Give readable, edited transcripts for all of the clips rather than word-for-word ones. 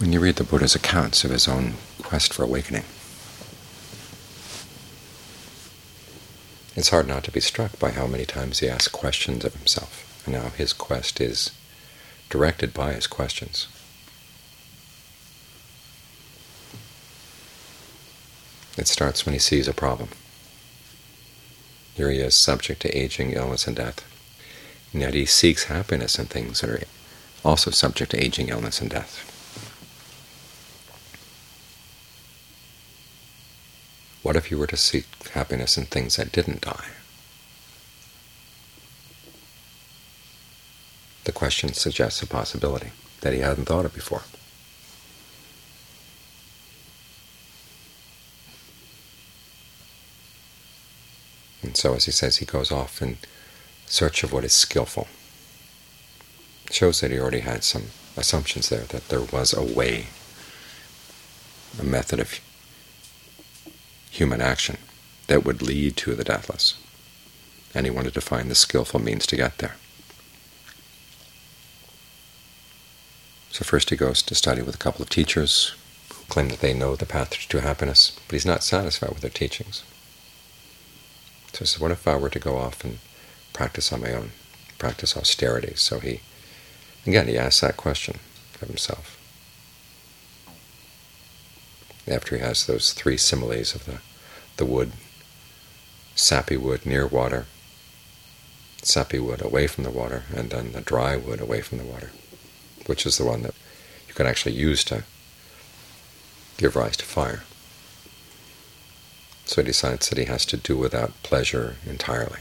When you read the Buddha's accounts of his own quest for awakening, it's hard not to be struck by how many times he asks questions of himself, and how his quest is directed by his questions. It starts when he sees a problem. Here he is, subject to aging, illness, and death, and yet he seeks happiness in things that are also subject to aging, illness, and death. What if you were to seek happiness in things that didn't die? The question suggests a possibility that he hadn't thought of before. And so, as he says, he goes off in search of what is skillful. It shows that he already had some assumptions there, that there was a way, a method of human action that would lead to the deathless, and he wanted to find the skillful means to get there. So first he goes to study with a couple of teachers who claim that they know the path to happiness, but he's not satisfied with their teachings. So he says, what if I were to go off and practice on my own, practice austerity? So he asks that question of himself. After he has those three similes of the wood, sappy wood near water, sappy wood away from the water, and then the dry wood away from the water, which is the one that you can actually use to give rise to fire. So he decides that he has to do without pleasure entirely.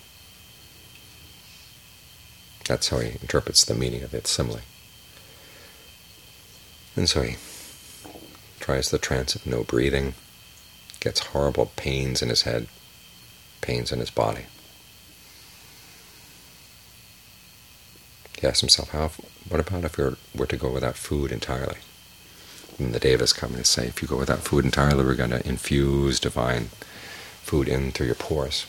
That's how he interprets the meaning of its simile. And so he tries the trance of no breathing, gets horrible pains in his head, pains in his body. He asks himself, what about if we were to go without food entirely? And the Devas come and say, if you go without food entirely, we're going to infuse divine food in through your pores.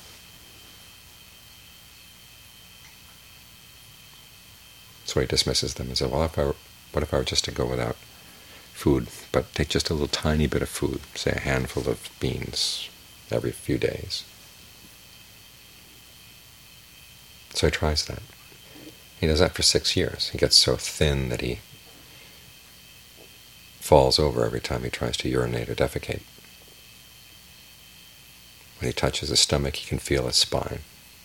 So he dismisses them and says, well, what if I were just to go without food, but take just a little tiny bit of food, say a handful of beans every few days? So he tries that. He does that for 6 years. He gets so thin that he falls over every time he tries to urinate or defecate. When he touches his stomach, he can feel his spine.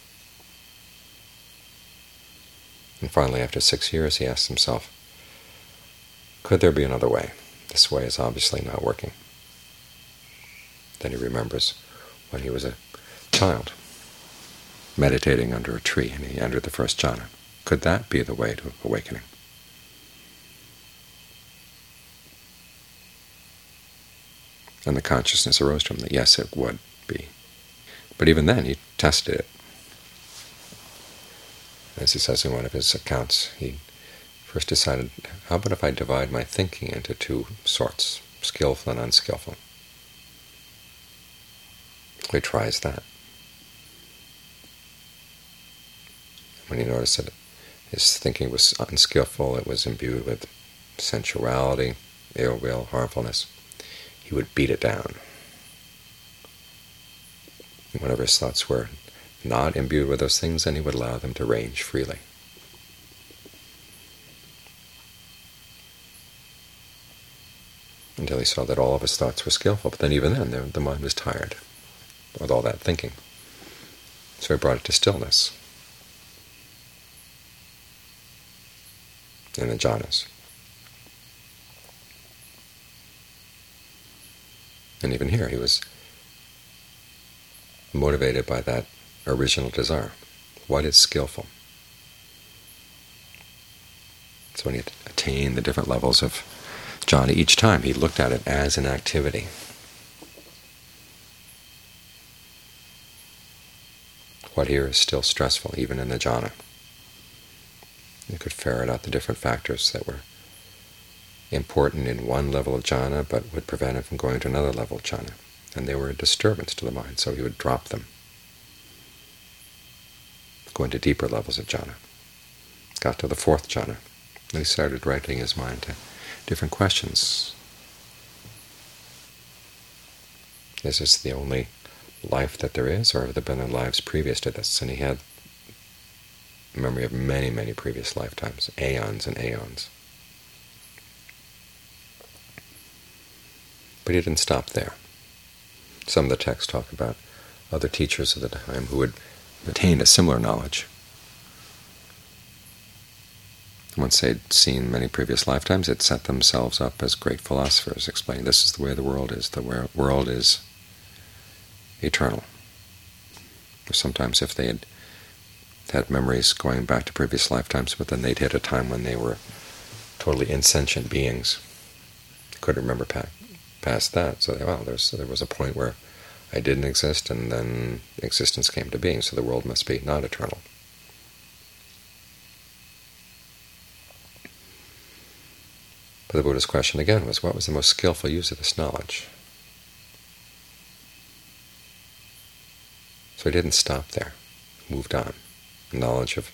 And finally, after 6 years, he asks himself, could there be another way? This way is obviously not working. Then he remembers when he was a child, meditating under a tree, and he entered the first jhana. Could that be the way to awakening? And the consciousness arose to him that yes, it would be. But even then, he tested it. As he says in one of his accounts, he first decided, how about if I divide my thinking into two sorts, skillful and unskillful? He tries that. When he noticed that his thinking was unskillful, it was imbued with sensuality, ill will, harmfulness, he would beat it down. And whenever his thoughts were not imbued with those things, then he would allow them to range freely. Until he saw that all of his thoughts were skillful. But then even then, the mind was tired with all that thinking. So he brought it to stillness in the jhanas. And even here he was motivated by that original desire. What is skillful? So when he attained the different levels of jhana, each time he looked at it as an activity. What here is still stressful, even in the jhana. You could ferret out the different factors that were important in one level of jhana, but would prevent him from going to another level of jhana. And they were a disturbance to the mind, so he would drop them, go into deeper levels of jhana. Got to the fourth jhana, and he started writing his mind to different questions. Is this the only life that there is, or have there been lives previous to this? And he had a memory of many, many previous lifetimes, aeons and aeons. But he didn't stop there. Some of the texts talk about other teachers of the time who had attained a similar knowledge. Once they'd seen many previous lifetimes, they'd set themselves up as great philosophers, explaining this is the way the world is. The world is eternal. Or sometimes if they had memories going back to previous lifetimes, but then they'd hit a time when they were totally insentient beings. Couldn't remember past that. So there was a point where I didn't exist, and then existence came to being, so the world must be not eternal. But the Buddha's question again was, what was the most skillful use of this knowledge? So he didn't stop there, moved on. Knowledge of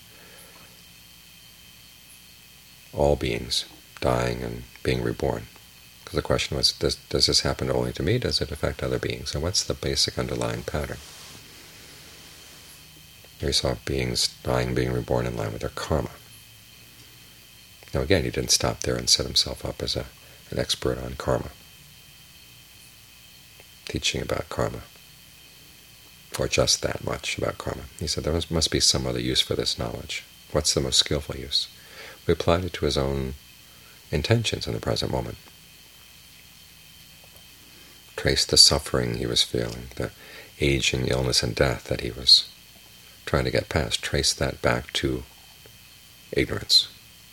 all beings dying and being reborn. Because the question was, does this happen only to me? Does it affect other beings? And what's the basic underlying pattern? Here he saw beings dying and being reborn in line with their karma. Now again, he didn't stop there and set himself up as an expert on karma, teaching about karma, or just that much about karma. He said there must be some other use for this knowledge. What's the most skillful use? We applied it to his own intentions in the present moment. Traced the suffering he was feeling, the aging, illness, and death that he was trying to get past, traced that back to ignorance.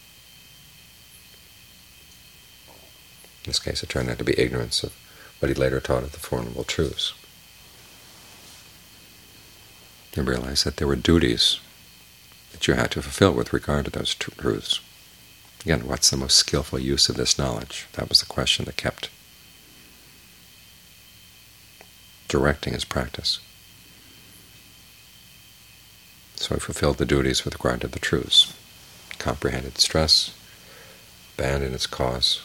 In this case, it turned out to be ignorance of what he later taught of the Four Noble Truths. He realized that there were duties that you had to fulfill with regard to those truths. Again, what's the most skillful use of this knowledge? That was the question that kept directing his practice. So he fulfilled the duties with regard to the truths, comprehended stress, abandoned its cause,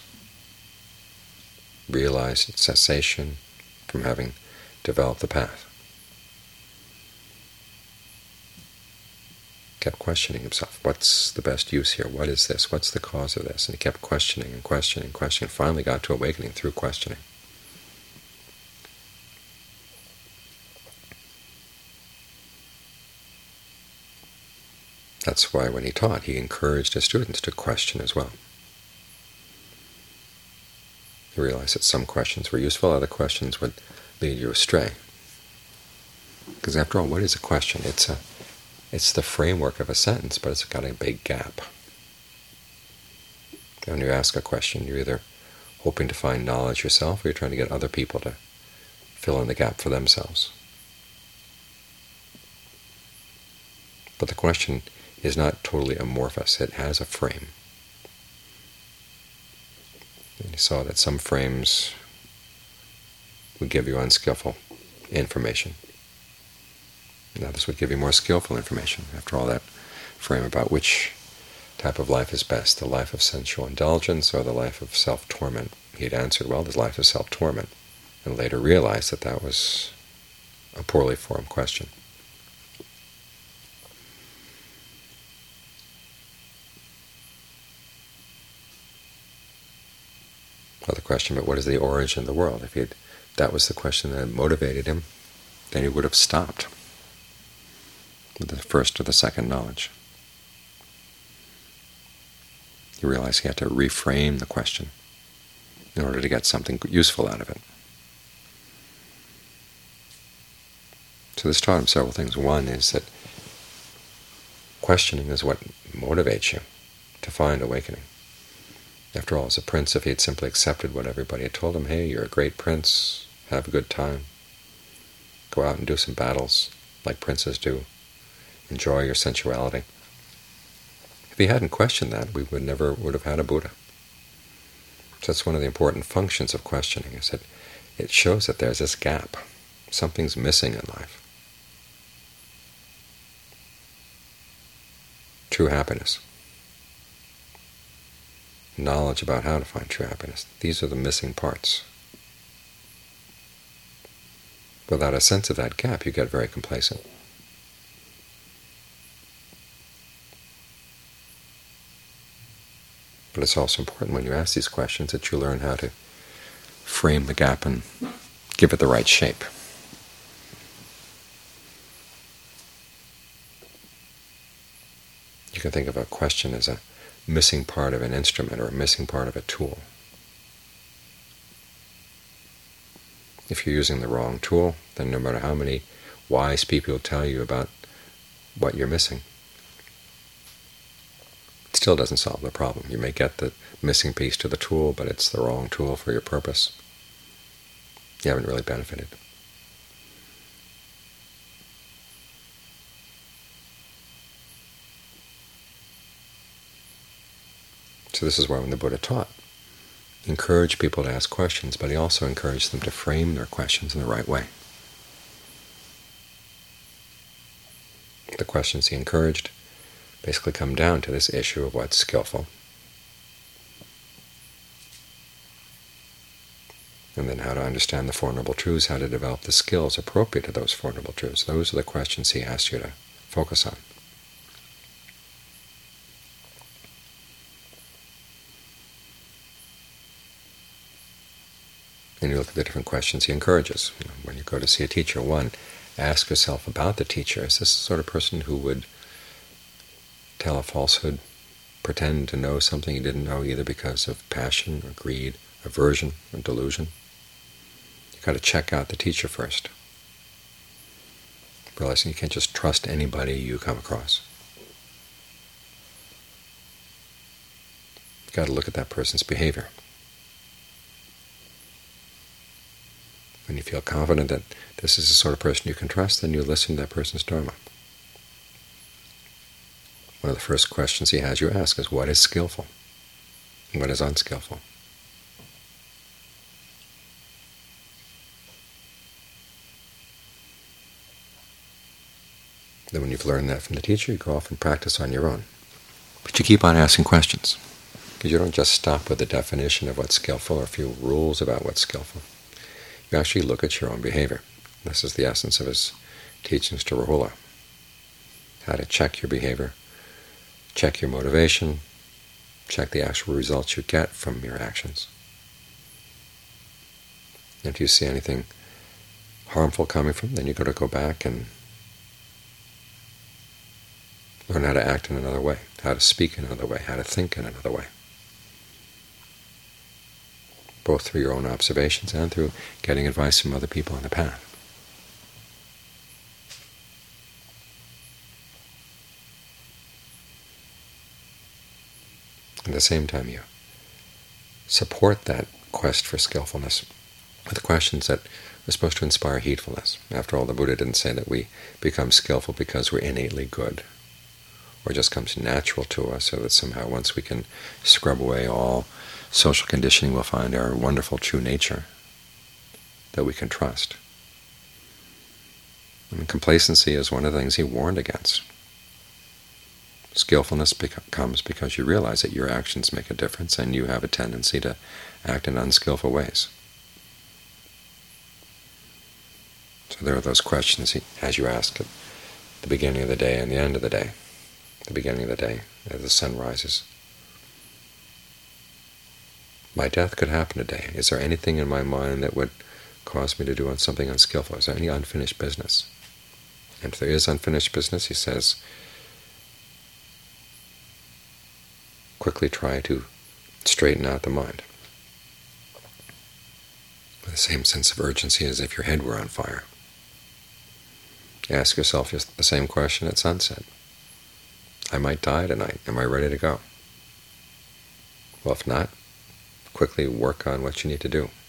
realized its cessation from having developed the path. Kept questioning himself. What's the best use here? What is this? What's the cause of this? And he kept questioning and questioning and questioning, finally got to awakening through questioning. That's why when he taught, he encouraged his students to question as well. He realized that some questions were useful, other questions would lead you astray. Because after all, what is a question? It's the framework of a sentence, but it's got a big gap. When you ask a question, you're either hoping to find knowledge yourself, or you're trying to get other people to fill in the gap for themselves. But the question is not totally amorphous. It has a frame. And you saw that some frames would give you unskillful information, and others would give you more skillful information. After all, that frame about which type of life is best, the life of sensual indulgence or the life of self-torment. He had answered, well, the life of self-torment, and later realized that that was a poorly formed question. Other question, but what is the origin of the world? If that was the question that motivated him, then he would have stopped with the first or the second knowledge. He realized he had to reframe the question in order to get something useful out of it. So this taught him several things. One is that questioning is what motivates you to find awakening. After all, as a prince, if he had simply accepted what everybody had told him, hey, you're a great prince, have a good time, go out and do some battles like princes do, enjoy your sensuality. If he hadn't questioned that, we would have had a Buddha. So that's one of the important functions of questioning, is that it shows that there's this gap. Something's missing in life. True happiness. knowledge about how to find true happiness. These are the missing parts. Without a sense of that gap, you get very complacent. But it's also important when you ask these questions that you learn how to frame the gap and give it the right shape. You can think of a question as a missing part of an instrument or a missing part of a tool. If you're using the wrong tool, then no matter how many wise people tell you about what you're missing, it still doesn't solve the problem. You may get the missing piece to the tool, but it's the wrong tool for your purpose. You haven't really benefited. So this is why when the Buddha taught, he encouraged people to ask questions, but he also encouraged them to frame their questions in the right way. The questions he encouraged basically come down to this issue of what's skillful, and then how to understand the Four Noble Truths, how to develop the skills appropriate to those Four Noble Truths. Those are the questions he asks you to focus on. And you look at the different questions he encourages. When you go to see a teacher, one, ask yourself about the teacher. Is this the sort of person who would tell a falsehood, pretend to know something he didn't know, either because of passion or greed, aversion or delusion? You've got to check out the teacher first, realizing you can't just trust anybody you come across. You've got to look at that person's behavior. When you feel confident that this is the sort of person you can trust, then you listen to that person's dharma. One of the first questions he has you ask is, what is skillful and what is unskillful? Then when you've learned that from the teacher, you go off and practice on your own. But you keep on asking questions, because you don't just stop with the definition of what's skillful or a few rules about what's skillful. You actually look at your own behavior. This is the essence of his teachings to Rahula. How to check your behavior, check your motivation, check the actual results you get from your actions. And if you see anything harmful coming from, then you've got to go back and learn how to act in another way, how to speak in another way, how to think in another way, both through your own observations and through getting advice from other people on the path. At the same time, you support that quest for skillfulness with questions that are supposed to inspire heedfulness. After all, the Buddha didn't say that we become skillful because we're innately good, or just comes natural to us, so that somehow once we can scrub away all social conditioning, we'll find our wonderful true nature that we can trust. Complacency is one of the things he warned against. Skillfulness comes because you realize that your actions make a difference and you have a tendency to act in unskillful ways. So there are those questions as you ask at the beginning of the day and the end of the day. The beginning of the day, as the sun rises. My death could happen today. Is there anything in my mind that would cause me to do something unskillful? Is there any unfinished business? And if there is unfinished business, he says, quickly try to straighten out the mind, with the same sense of urgency as if your head were on fire. Ask yourself just the same question at sunset. I might die tonight. Am I ready to go? Well, if not, quickly work on what you need to do.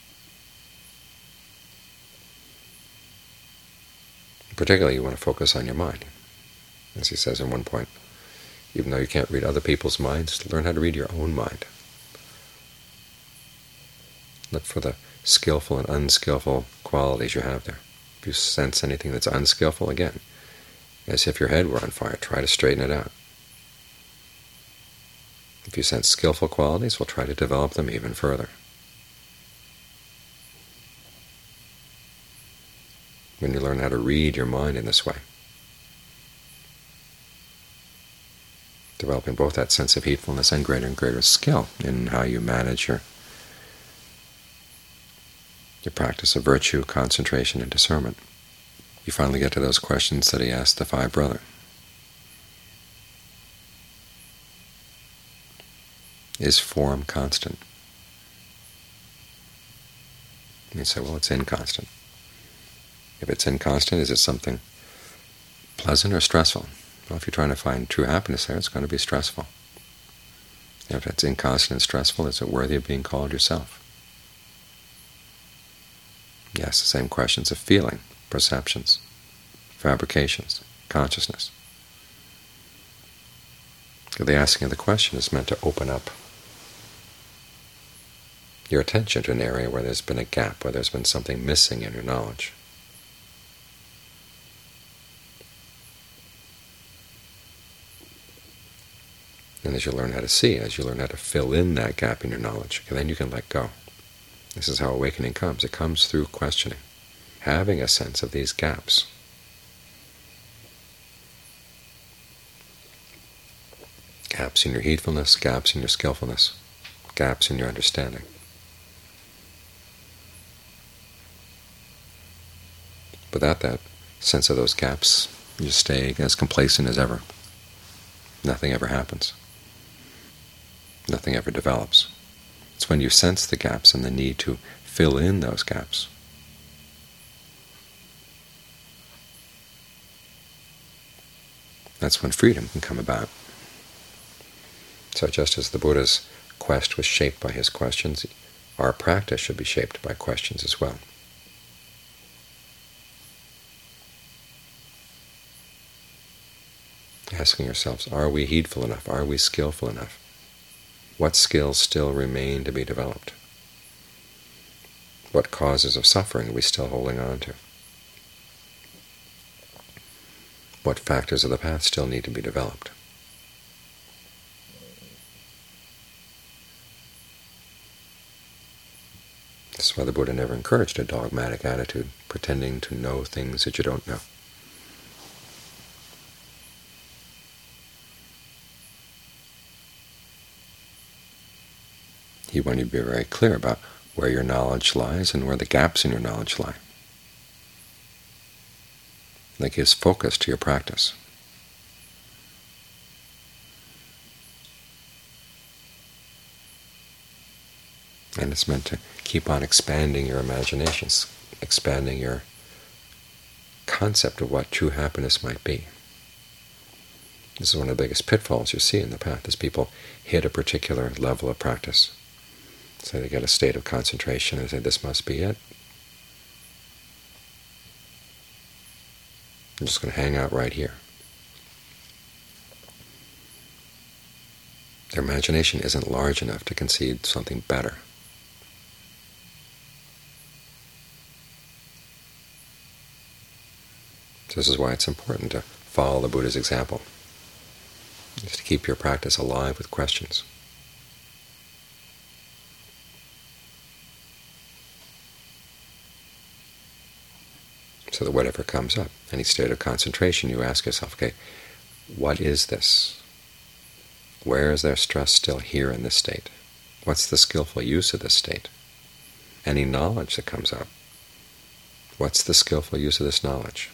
Particularly, you want to focus on your mind. As he says in one point, even though you can't read other people's minds, learn how to read your own mind. Look for the skillful and unskillful qualities you have there. If you sense anything that's unskillful, again, as if your head were on fire, try to straighten it out. If you sense skillful qualities, we'll try to develop them even further. When you learn how to read your mind in this way, developing both that sense of heedfulness and greater skill in how you manage your practice of virtue, concentration, and discernment, you finally get to those questions that he asked the five brothers. Is form constant? And you say, well, it's inconstant. If it's inconstant, is it something pleasant or stressful? Well, if you're trying to find true happiness there, it's going to be stressful. And if it's inconstant and stressful, is it worthy of being called yourself? Yes, the same questions of feeling, perceptions, fabrications, consciousness. The asking of the question is meant to open up your attention to an area where there's been a gap, where there's been something missing in your knowledge. And as you learn how to see, as you learn how to fill in that gap in your knowledge, then you can let go. This is how awakening comes. It comes through questioning, having a sense of these gaps. Gaps in your heedfulness, gaps in your skillfulness, gaps in your understanding. Without that sense of those gaps, you stay as complacent as ever. Nothing ever happens. Nothing ever develops. It's when you sense the gaps and the need to fill in those gaps that's when freedom can come about. So just as the Buddha's quest was shaped by his questions, our practice should be shaped by questions as well. Asking yourselves, are we heedful enough? Are we skillful enough? What skills still remain to be developed? What causes of suffering are we still holding on to? What factors of the past still need to be developed? This is why the Buddha never encouraged a dogmatic attitude, pretending to know things that you don't know. He wanted you to be very clear about where your knowledge lies and where the gaps in your knowledge lie. That gives focus to your practice. And it's meant to keep on expanding your imaginations, expanding your concept of what true happiness might be. This is one of the biggest pitfalls you see in the path, is people hit a particular level of practice. So they get a state of concentration and say, this must be it. I'm just going to hang out right here. Their imagination isn't large enough to concede something better. This is why it's important to follow the Buddha's example, is to keep your practice alive with questions. So that whatever comes up, any state of concentration, you ask yourself, okay, what is this? Where is there stress still here in this state? What's the skillful use of this state? Any knowledge that comes up, what's the skillful use of this knowledge?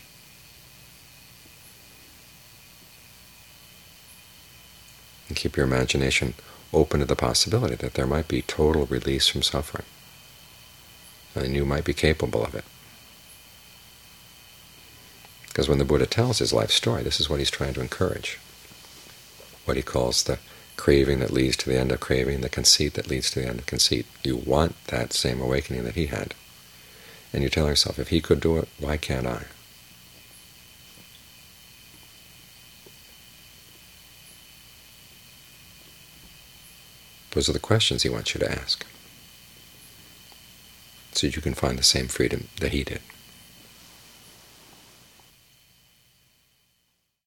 And keep your imagination open to the possibility that there might be total release from suffering, and you might be capable of it. Because when the Buddha tells his life story, this is what he's trying to encourage. What he calls the craving that leads to the end of craving, the conceit that leads to the end of conceit. You want that same awakening that he had. And you tell yourself, if he could do it, why can't I? Those are the questions he wants you to ask, so you can find the same freedom that he did.